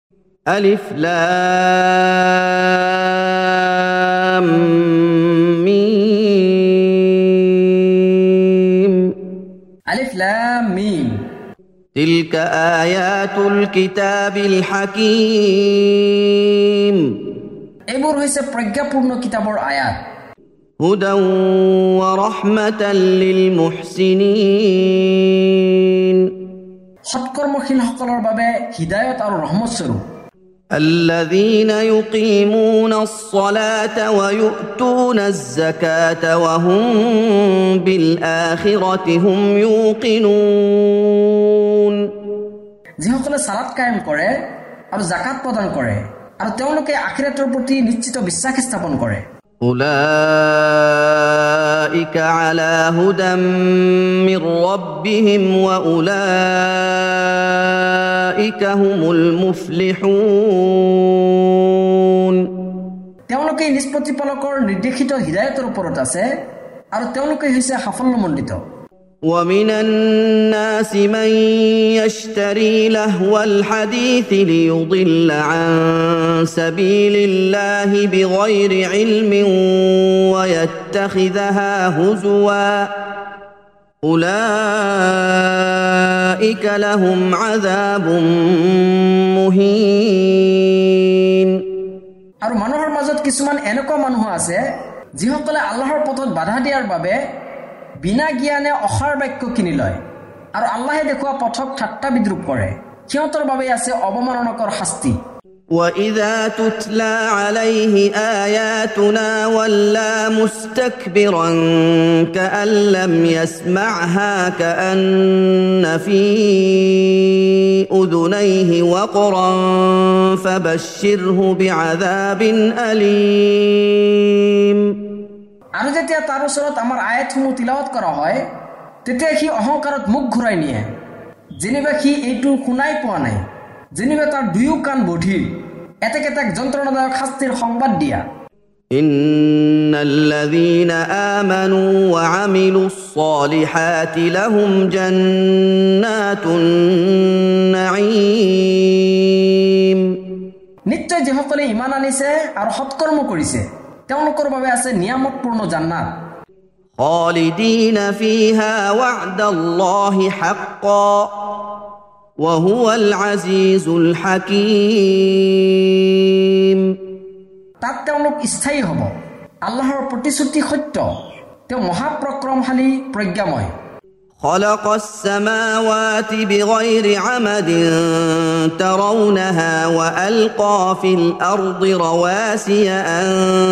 ألف لام ميم আলিফ লাম মিম تلك آيات الكتاب الحكيم এইবোৰ হৈছে প্ৰজ্ঞাপূৰ্ণ কিতাপৰ আয়াত هدى ورحمة للمحسنين সৎকৰ্মশীলসকলৰ বাবে হিদায়াত আৰু ৰহমত স্বৰূপ الذين يقيمون الصلاة ويؤتون الزكاة وهم بالآخرة هم يوقنون যিসকলে সালাত কায়েম কৰে আৰু যাকাত প্ৰদান কৰে আৰু তেওঁলোকে আখিৰাতৰ প্ৰতি নিশ্চিত বিশ্বাস স্থাপন কৰে أولئك على هدى من ربهم وأولئك هم المفلحون তেওঁলোকে নিজ প্ৰতিপালকৰ নিৰ্দেশিত হিদায়াতৰ ওপৰত আছে আৰু তেওঁলোকে হৈছে সাফল্যমণ্ডিত ومن الناس من يشتري لهو الحديث ليضل عن سبيل الله بغير علم ويتخذها هزوا أولئك لهم عذاب مهين আৰু মানুহৰ মাজত কিছুমান এনেকুৱা মানুহ আছে যিসকলে আল্লাহৰ পথত বাধা দিয়াৰ বাবে বিনা জ্ঞানে অসাৰ বাক্য কিনি লয় আৰু আল্লাহে দেখুৱা পথক ঠাট্টা বিদ্ৰূপ কৰে সিহঁতৰ বাবে আছে অবমাননাকৰ শাস্তি وَإِذَا تُتْلَى عَلَيْهِ آيَاتُنَا وَلَّى مُسْتَكْبِرًا كَأَن لَّمْ يَسْمَعْهَا كَأَنَّ فِي أُذُنَيْهِ وَقْرًا فَبَشِّرْهُ بِعَذَابٍ أَلِيمٍ আৰু যেতিয়া তাৰ ওচৰত আমাৰ আয়াতসমূহ তিলাৱত কৰা হয় তেতিয়া সি অহংকাৰত মুখ ঘূৰাই নিয়ে যেনিবা সি এইটো শুনাই পোৱা নাই যেনিবা তাৰ দুয়ো কাণ বধিৰ এতেকেতেক যন্ত্ৰণাদায়ক শাস্তিৰ সংবাদ দিয়া إن الذين آمنوا وعملوا الصالحات لهم جنات النعيم নিশ্চয় যিসকলে ঈমান আনিছে আৰু সৎকৰ্ম কৰিছে তেওঁলোকৰ বাবে আছে নিয়ামতপূৰ্ণ জান্নাত خالدين فيها وعد الله حقا وهو العزيز الحكيم তাত তেওঁলোক স্থায়ী হ'ব আল্লাহৰ প্ৰতিশ্ৰুতি সত্য তেওঁ মহাপ্ৰক্ৰমশালী প্ৰজ্ঞাময় خلق السماوات بغير عمد ترونها وألقى في الأرض رواسي أن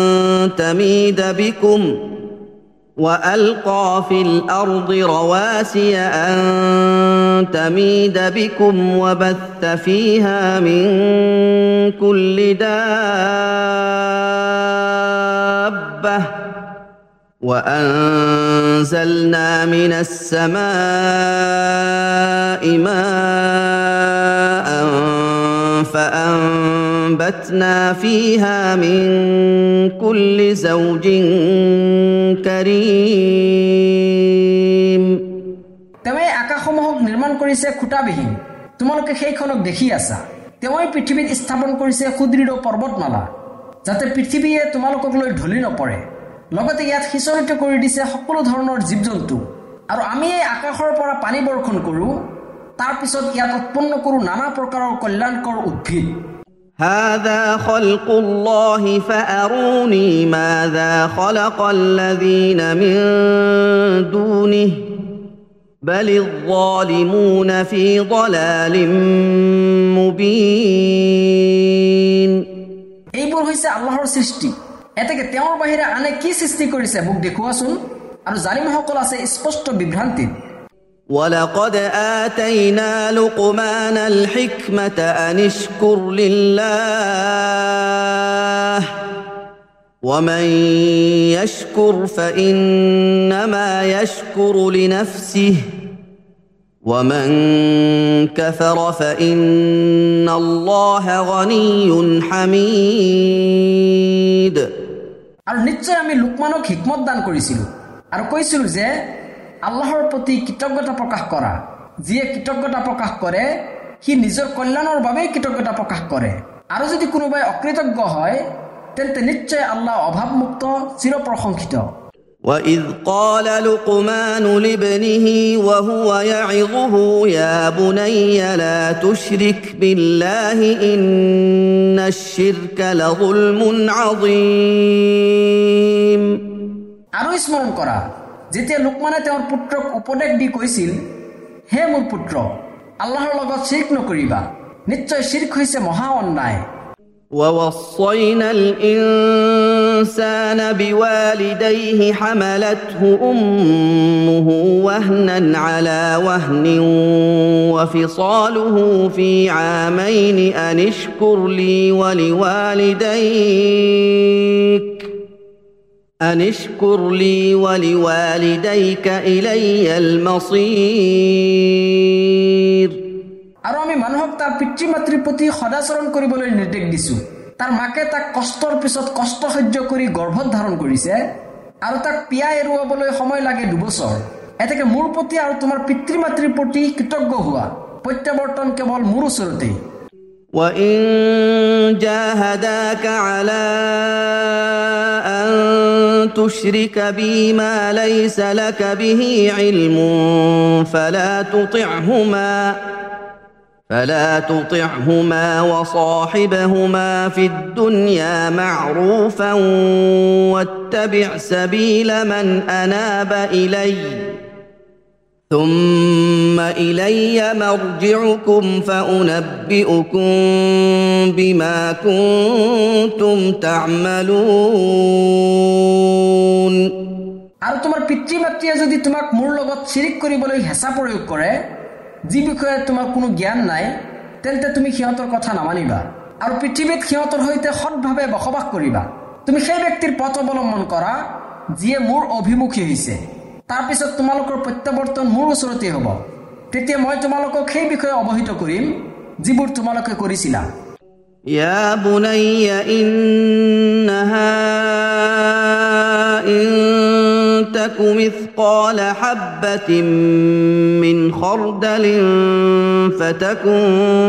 تميد بكم وبث فيها من كل دابة وأنزلنا من السماء ماء فأنبتنا فيها من كل زوج كريم তেৱে আকাশসমূহক নিৰ্মাণ কৰিছে খুঁটাবিহীন তোমালোকে সেইখনক দেখি আছা তেৱে পৃথিৱীত স্থাপন কৰিছে সুদৃঢ় পৰ্বতমালা যাতে পৃথিৱীয়ে তোমালোকক লৈ ঢলি নপৰে লগতে ইয়াত সিঁচৰিত কৰি দিছে সকলো ধৰণৰ জীৱ-জন্তু আৰু আমি এই আকাশৰ পৰা পানী বৰ্ষণ কৰোঁ তাৰ পিছত ইয়াত উৎপন্ন কৰোঁ নানা প্ৰকাৰৰ কল্যাণকৰ উদ্ভিদ هذا خلق الله فأروني ماذا خلق الذين من دونه بل الظالمون في ضلال مبين এইবোৰ হৈছে আল্লাহৰ সৃষ্টি এতেকে তেওঁৰ বাহিৰে আনে কি সৃষ্টি কৰিছে মোক দেখুৱাচোন আৰু জালিমসকল আছে স্পষ্ট বিভ্ৰান্তিত ولقد آتينا لقمان الحكمة أن اشكر لله ومن يشكر فإنما يشكر لنفسه ومن كفر فإن الله غني حميد আৰু নিশ্চয় আমি লুকমানক হিকমত দান কৰিছিলো আৰু কৈছিলো যে আল্লাহৰ প্ৰতি কৃতজ্ঞতা প্ৰকাশ কৰা যিয়ে কৃতজ্ঞতা প্ৰকাশ কৰে সি নিজৰ কল্যাণৰ বাবে কৃতজ্ঞতা প্ৰকাশ কৰে আৰু যদি কোনোবাই অকৃতজ্ঞ হয় তেন্তে নিশ্চয় আল্লাহ অভাৱমুক্ত চিৰপ্ৰশংসিত وَإِذْ قَالَ لُقْمَانُ لِابْنِهِ وَهُوَ يَعِظُهُ يَا بُنَيَّ لَا تُشْرِكْ بِاللَّهِ إِنَّ الشِّرْكَ لَظُلْمٌ عَظِيمٌ আৰু স্মৰণ কৰা যেতিয়া লুকমানে তেওঁৰ পুত্ৰক উপদেশ দি কৈছিল হে মোৰ পুত্ৰ আল্লাহৰ লগত শিৰক নকৰিবা নিশ্চয় শিৰক হৈছে মহা অন্যায় وَوَصَّيْنَا الْإِنسَانَ بِوَالِدَيْهِ حَمَلَتْهُ أُمُّهُ وَهْنًا عَلَى وَهْنٍ وَفِصَالُهُ فِي عَامَيْنِ أَنِ اشْكُرْ لِي وَلِوَالِدَيْكَ إِلَيَّ الْمَصِيرُ আৰু আমি মানুহক তাৰ পিতৃ মাতৃৰ প্ৰতি সদাচৰণ কৰিবলৈ নিৰ্দেশ দিছো তাৰ মাকে তাক কষ্টৰ পিছত কষ্ট সহ্য কৰি গৰ্ভত ধাৰণ কৰিছে আৰু তাক পিয়া এৰুৱাবলৈ সময় লাগে 2 বছৰ এতেকে মোৰ প্ৰতি আৰু তোমাৰ পিতৃ মাতৃৰ প্ৰতি কৃতজ্ঞ হোৱা প্ৰত্যাৱৰ্তন কেৱল মোৰ ওচৰতেই وَإِن جَاهَدَاكَ عَلَىٰ أَن تُشْرِكَ بِي مَا لَيْسَ لَكَ بِهِ عِلْمٌ فلا تطعهما وصاحبهما في الدنيا معروفا واتبع سبيل من أناب إلي ثم إلي مرجعكم فأنبئكم بما كنتم تعملون আৰু তোমাৰ পিতৃ মাতৃয়ে যদি তোমাক মোৰ লগত শিৰক কৰিবলৈ হেঁচা প্ৰয়োগ কৰে যি বিষয়ে তোমাৰ কোনো জ্ঞান নাই তেন্তে তুমি সিহঁতৰ কথা নামানিবা আৰু পৃথিৱীত সিহঁতৰ সৈতে সৎভাৱে বসবাস কৰিবা তুমি সেই ব্যক্তিৰ পথ অৱলম্বন কৰা যিয়ে মোৰ অভিমুখী হৈছে তাৰ পিছত তোমালোকৰ প্ৰত্যাৱৰ্তন মোৰ ওচৰতে হ'ব তেতিয়া মই তোমালোকক সেই বিষয়ে অৱহিত কৰিম যিবোৰ তোমালোকে কৰিছিলা ইয়া বুনাইয়া ইন্নাহা تك مثقال حبة من خردل فتكن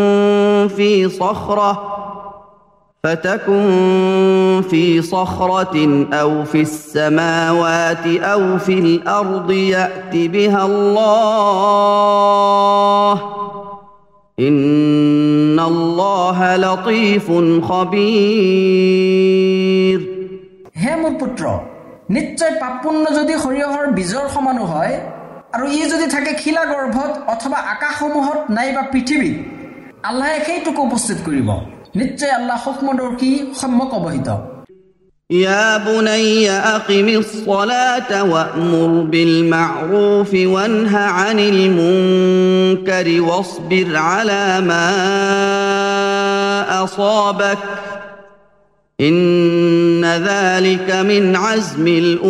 في صخرة أو في السماوات أو في الأرض يأت بها الله إن الله لطيف خبير হে মোৰ পুত্ৰ নিশ্চয় পাপপুণ্য যদি সৰিয়হৰ বীজৰ সমানো হয় আৰু ই যদি থাকে খিলা গৰ্ভত অথবা আকাশসমূহত নাইবা পৃথিৱীত আল্লাহে সেইটোক উপস্থিত কৰিব নিশ্চয় আল্লাহ সূক্ষ্মদৰ্শী সম্যক অৱহিত ইয়া বুনাইয়া আকিমিস সালাতা ওয়া'মুৰ বিল মা'ৰুফি ওয়ানহা আনিল মুনকাৰি ওয়াছবিৰ আলা মা আসাবাক إن ذلك من عزم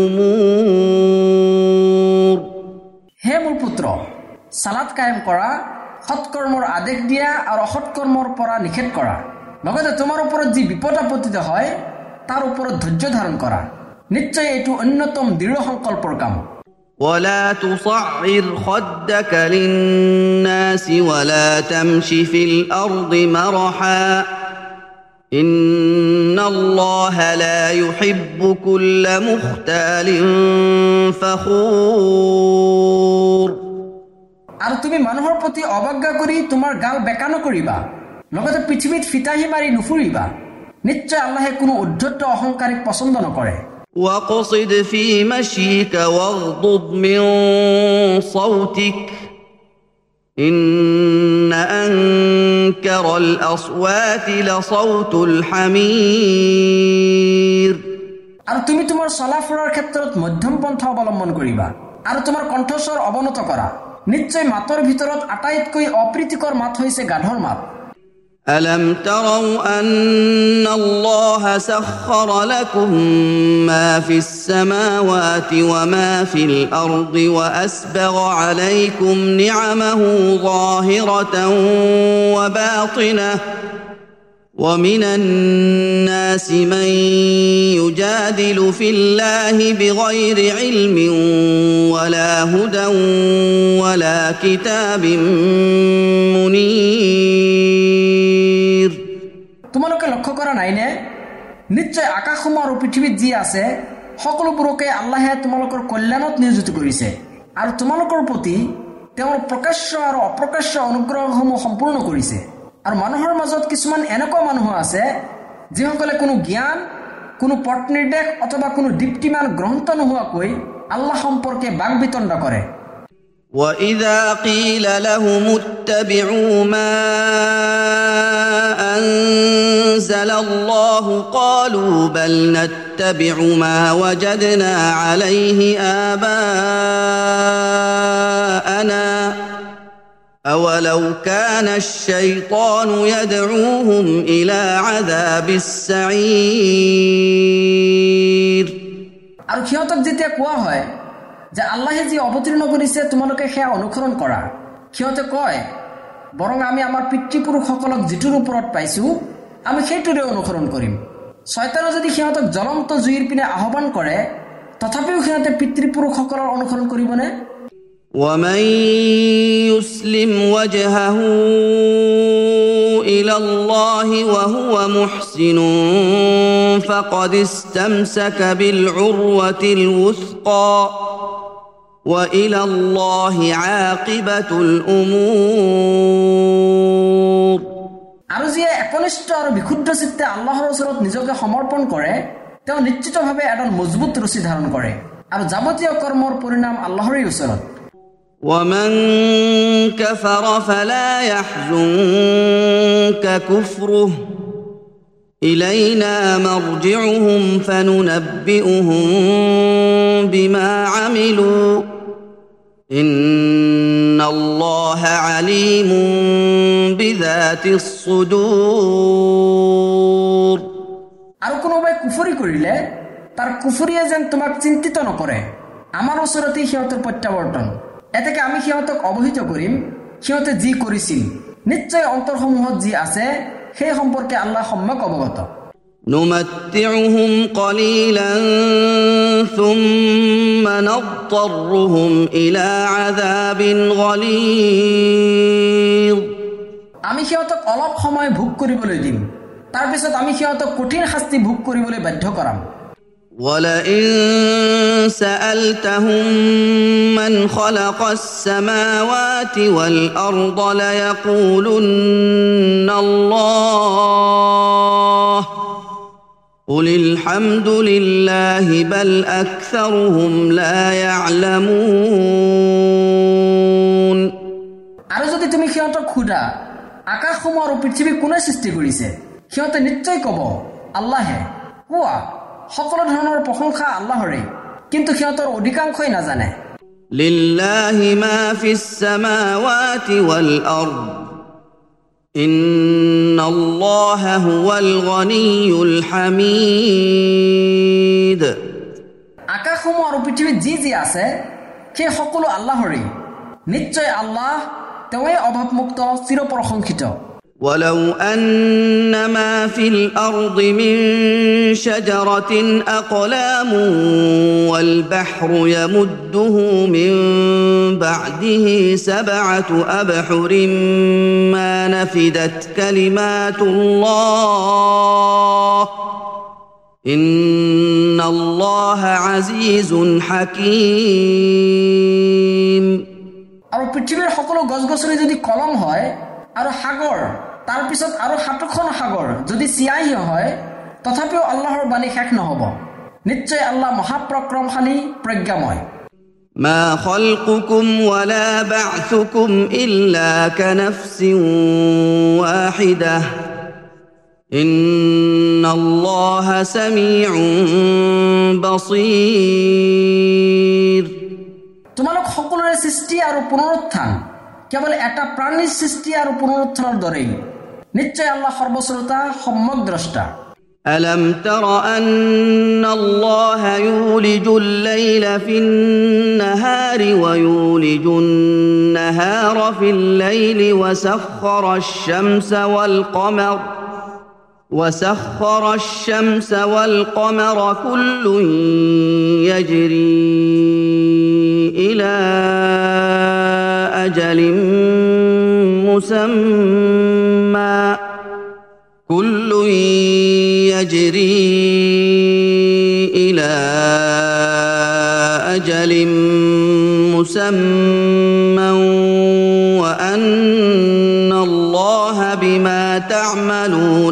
الأمور হে মোৰ পুত্ৰ সালাত কায়েম কৰা সৎকৰ্মৰ আদেশ দিয়া আৰু অসৎকৰ্মৰ পৰা নিষেধ কৰা লগতে তোমাৰ ওপৰত যি বিপদ আপত্তি হয় তাৰ ওপৰত ধৈৰ্য ধাৰণ কৰা নিশ্চয় এইটো অন্যতম দৃঢ় সংকল্পৰ কাম ولا تصعر خدك للناس ولا تمشي في الأرض مرحا إن الله لا يحب كل مختال فخور আৰু তুমি মানুহৰ প্ৰতি অবজ্ঞা কৰি তোমাৰ গাল বেকা নকৰিবা লগতে পৃথিৱীত ফিতাহি মাৰি নুফুৰিবা নিশ্চয় আল্লাহে কোনো উদ্ধত অহংকাৰীক পছন্দ নকৰে وقصد في مشيك واغضض من صوتك إن أنكر الأصوات لصوت الحمير আৰু তুমি তোমাৰ চলাফুৰাৰ ক্ষেত্ৰত মধ্যম পন্থা অৱলম্বন কৰিবা আৰু তোমাৰ কণ্ঠস্বৰ অৱনত কৰা নিশ্চয় মাতৰ ভিতৰত আটাইতকৈ অপ্ৰীতিকৰ মাত হৈছে গাধৰ মাত ألم تروا أن الله سخر لكم ما في السماوات وما في الأرض وأسبغ عليكم نعمه ظاهرة وباطنة ومن الناس من يجادل في الله بغير علم ولا هدى ولا كتاب منير তোমালোকে লক্ষ্য কৰা নাইনে নিশ্চয় আকাশসমূহ আৰু পৃথিৱীত যি আছে সকলোবোৰকে আল্লাহে তোমালোকৰ কল্যাণত নিয়োজিত কৰিছে আৰু তোমালোকৰ প্ৰতি তেওঁৰ প্ৰকাশ্য আৰু অপ্ৰকাশ্য অনুগ্ৰহসমূহ সম্পূৰ্ণ কৰিছে আৰু মানুহৰ মাজত কিছুমান এনেকুৱা মানুহ আছে যিসকলে কোনো জ্ঞান কোনো পথ নিৰ্দেশ অথবা কোনো দীপ্তিমান গ্ৰন্থ নোহোৱাকৈ আল্লাহ সম্পৰ্কে বাকবিতণ্ডা কৰে وَإِذَا قِيلَ لَهُمُ اتَّبِعُوا مَا أَنزَلَ اللَّهُ قَالُوا بَلْ نَتَّبِعُ مَا وَجَدْنَا عَلَيْهِ آبَاءَنَا أَوَلَوْ كَانَ الشَّيْطَانُ يَدْعُوهُمْ إِلَى عَذَابِ السَّعِيرِ আৰু সিহঁতক যেতিয়া কোৱা হয় যে আল্লাহে যি অৱতীৰ্ণ কৰিছে তোমালোকে সেয়া অনুসৰণ কৰা সিহঁতে কয় বৰং আমি আমাৰ পিতৃপুৰুষসকলক যিটোৰ ওপৰত পাইছো আমি সেইটোৰে অনুসৰণ কৰিম শয়তানে যদি সিহঁতক জ্বলন্ত জুইৰ পিনে আহ্বান কৰে তথাপিও সিহঁতে পিতৃপুৰুষসকলৰ অনুসৰণ কৰিবনে وَمَن يُسْلِمْ وَجْهَهُ إِلَى اللَّهِ وَهُوَ مُحْسِنٌ فَقَدِ اسْتَمْسَكَ بِالْعُرْوَةِ الْوُثْقَى وَإِلَى اللَّهِ عَاقِبَةُ الْأُمُورِ আৰু যিয়ে একনিষ্ঠ আৰু বিশুদ্ধ চিত্তে আল্লাহৰ ওচৰত নিজকে সমৰ্পণ কৰে তেওঁ নিশ্চিতভাৱে এডাল মজবুত ৰছী ধাৰণ কৰে আৰু যাৱতীয় কৰ্মৰ পৰিণাম আল্লাহৰেই ওচৰত وَمَن كَفَرَ فَلَا يَحْزُنكَ كُفْرُهُ إِلَيْنَا مَرْجِعُهُمْ فَنُنَبِّئُهُم بِمَا عَمِلُوا إِنَّ اللَّهَ عَلِيمٌ بِذَاتِ الصُّدُورِ আৰু কোনোবাই কুফৰি কৰিলে তাৰ কুফৰিয়ে যেন তোমাক চিন্তিত নকৰে আমাৰ ওচৰতে সিহঁতৰ প্ৰত্যাৱৰ্তন এতেকে আমি সিহঁতক অৱহিত কৰিম সিহঁতে যি কৰিছিল নিশ্চয় অন্তৰসমূহত যি আছে সেই সম্পৰ্কে আল্লাহ সম্যক অৱগত نُمَتِّعُهُمْ قَلِيلًا ثُمَّ نَضْطَرُّهُمْ إِلَى عَذَابٍ غَلِيظٍ আমি সিহঁতক অলপ সময় ভোগ কৰিবলৈ দিম তাৰ পিছত আমি সিহঁতক কঠিন শাস্তি ভোগ কৰিবলৈ বাধ্য কৰাম وَلَئِن سَأَلْتَهُم مَّنْ خَلَقَ السَّمَاوَاتِ وَالْأَرْضَ لَيَقُولُنَّ اللَّهُ قُلِ الْحَمْدُ لِلَّهِ بَلْ أَكْثَرُهُمْ لَا يَعْلَمُونَ আৰু যদি তুমি সিহঁতক সোধা আকাশসমূহ আৰু পৃথিৱী কোনে সৃষ্টি কৰিছে সিহঁতে নিশ্চয় ক'ব আল্লাহে কোৱা সকলো ধৰণৰ প্ৰশংসা আল্লাহৰে কিন্তু সিহঁতৰ অধিকাংশই নাজানে লিল্লাহি মা ফিছ সামাওয়াতি ওয়াল আরদ ইন্নাল্লাহা হুয়াল গনিয়ুল হামিদ আকাশসমূহ আৰু পৃথিৱীত যি যি আছে সেই সকলো আল্লাহৰে নিশ্চয় আল্লাহ তেওঁই অভাৱমুক্ত চিৰপ্ৰশংসিত ولو أن ما في الأرض من شجرة أقلام والبحر يمده من بعده 7 أبحر ما نفدت كلمات الله إن الله عزيز حكيم আৰু পৃথিৱীৰ সকলো গছগছনি যদি কলম হয় আৰু সাগৰ তাৰ পিছত আৰু 7খন সাগৰ যদি চিয়াহী হয় তথাপিও আল্লাহৰ বাণী শেষ নহব নিশ্চয় আল্লাহ মহাপ্ৰক্ৰমশালী প্ৰজ্ঞাময় ما خلقكم ولا بعثكم إلا كنفس واحدة إن الله سميع بصير তোমালোক সকলোৰে সৃষ্টি আৰু পুনৰুত্থান কেৱল এটা প্ৰাণীৰ সৃষ্টি আৰু পুনৰুত্থানৰ দৰেই নিশ্চয় আল্লাহ সৰ্বশ্ৰোতা সম্যক দ্ৰষ্টা ألم تر أن الله يولج الليل في النهار ويولج النهار في الليل وسخر الشمس والقمر وسخر الشمس والقمر كل يجري إلى أجل مسمى كل يجري إلى أجل مسمى وأن الله بما تعملون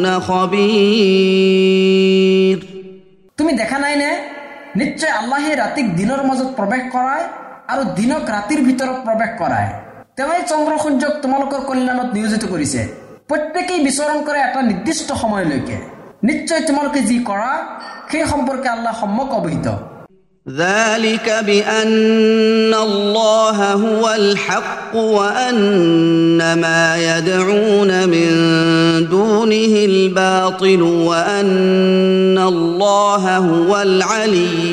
خبير তুমি দেখা নাই নে নিশ্চয় আল্লাহে ৰাতিক দিনৰ মাজত প্ৰৱেশ কৰায় আৰু দিনক ৰাতিৰ ভিতৰত প্ৰৱেশ কৰায় তেওঁই চন্দ্ৰ সূৰ্যক তোমালোকৰ কল্যাণত নিয়োজিত কৰিছে প্ৰত্যেকেই বিচৰণ কৰে এটা নিৰ্দিষ্ট সময়লৈকে নিশ্চয় তোমালোকে যি কৰা সেই সম্পৰ্কে আল্লাহ সম্যক অৱহিত ذلك بأن الله هو الحق وأن ما يدعون من دونه الباطل وأن الله هو العلي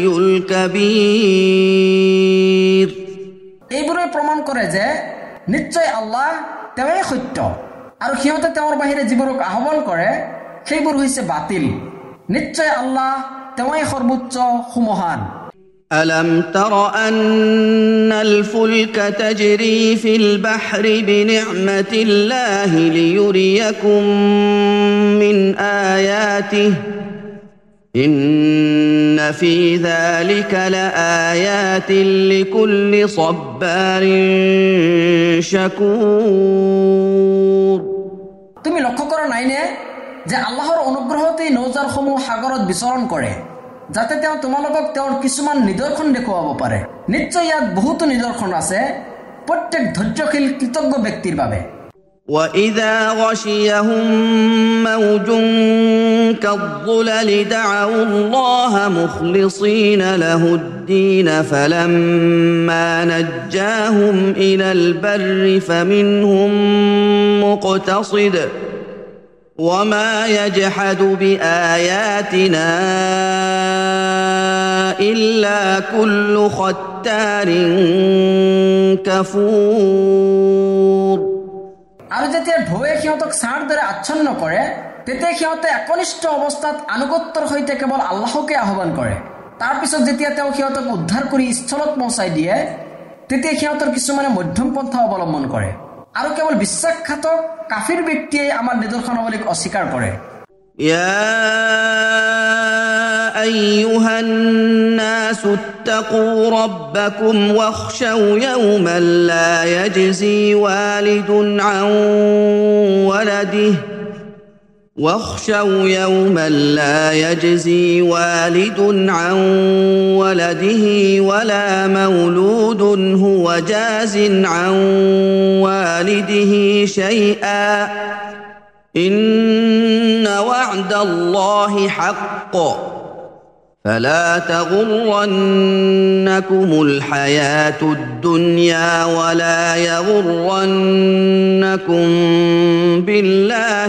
الكبير এইবোৰে প্ৰমাণ কৰে যে নিশ্চয় আল্লাহ তেওঁই সত্য আৰু সিহঁতে তেওঁৰ বাহিৰে যিবোৰক আহ্বান কৰে সেইবোৰ হৈছে বাতিল নিশ্চয় আল্লাহ তেওঁই সৰ্বোচ্চ সুমহান ألم تر أن الفلك تجري في البحر بنعمة الله ليريكم من آياته إن في ذلك لآيات لكل صبار شكور তুমি লক্ষ্য কৰা নাইনে যে আল্লাহৰ অনুগ্ৰহতেই নৌজাৰসমূহ সাগৰত বিচৰণ কৰে যাতে তেওঁ তোমালোকক তেওঁৰ কিছুমান নিদৰ্শন দেখুৱাব পাৰে নিশ্চয় ইয়াত বহুতো নিদৰ্শন আছে প্ৰত্যেক ধৈৰ্যশীল কৃতজ্ঞ ব্যক্তিৰ বাবে وَإِذَا غَشِيَهُم مَّوْجٌ كَالظُّلَلِ دَعَوُا اللَّهَ مُخْلِصِينَ لَهُ الدِّينَ فَلَمَّا نَجَّاهُمْ إِلَى الْبَرِّ فَمِنْهُم مُّقْتَصِدٌ وَمَا يَجْحَدُ بِآيَاتِنَا إِلَّا كُلُّ خَتَّارٍ كَفُورٍ আৰু যেতিয়া ঢৌৱে সিহঁতক ছাৰ দৰে আচ্ছন্ন কৰে তেতিয়া সিহঁতে একনিষ্ঠ অৱস্থাত আনুগত্যৰ সৈতে কেৱল আল্লাহকে আহ্বান কৰে তাৰপিছত যেতিয়া তেওঁ সিহঁতক উদ্ধাৰ কৰি স্থলত পৌঁছাই দিয়ে তেতিয়া সিহঁতৰ কিছুমানে মধ্যম পন্থা অৱলম্বন কৰে আৰু কেৱল বিশ্বাসঘাতক কাফিৰ ব্যক্তিয়ে আমাৰ নিদৰ্শনাৱলীক অস্বীকাৰ কৰে يا أيها الناس اتقوا ربكم واخشوا يوما لا يجزي والد عن ولده ولا مولود هو جاز عن والده شيئا إن وعد الله حق فلا تغرنكم الحياة الدنيا ولا يغرنكم بالله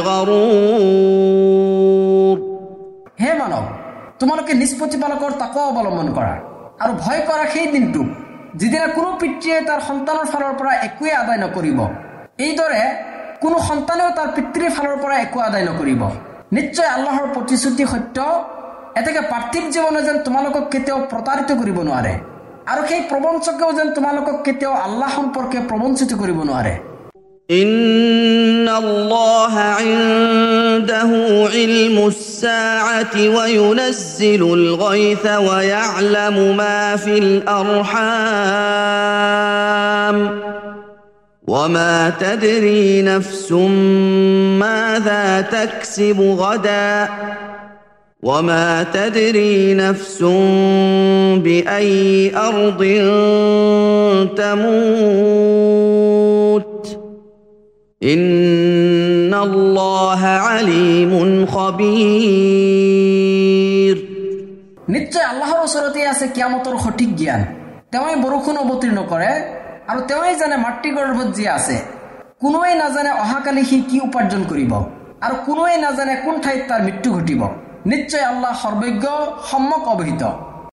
الغرور হে মানৱ তোমালোকে নিষ্পত্তিপালকৰ তাকৱা অৱলম্বন কৰা আৰু ভয় কৰা সেই দিনটোক যিদিনা কোনো পিতৃয়ে তাৰ সন্তানৰ ফালৰ পৰা একোৱে আদায় নকৰিব এইদৰে কোনো সন্তানেও তাৰ পিতৃৰ ফালৰ পৰা একো আদায় নকৰিব নিশ্চয় আল্লাহৰ প্ৰতিশ্ৰুতি সত্য এতেকে পাৰ্থিৱ জীৱনে যেন তোমালোকক কেতিয়াও প্ৰতাৰিত কৰিব নোৱাৰে আৰু সেই প্ৰবঞ্চকেও যেন তোমালোকক কেতিয়াও আল্লাহ সম্পৰ্কে প্ৰবঞ্চিত কৰিব নোৱাৰে إن الله عنده علم الساعة وينزل الغيث ويعلم ما في الأرحام وما تدري نفس ماذا تكسب غدا وما تدري نفس بأي أرض تموت إن الله عليم خبير নিশ্চয় আল্লাহৰ ওচৰতে আছে কিয়ামতৰ সঠিক জ্ঞান তেওঁই বৰষুণ অৱতীৰ্ণ কৰে আৰু তেওঁই জানে মাতৃ গৰ্ভত যি আছে কোনোৱে নাজানে অহাকালি সি কি উপাৰ্জন কৰিব আৰু কোনোৱে নাজানে কোন ঠাইত তাৰ মৃত্যু ঘটিব নিশ্চয় আল্লাহ সৰ্বজ্ঞ সম্যক অৱহিত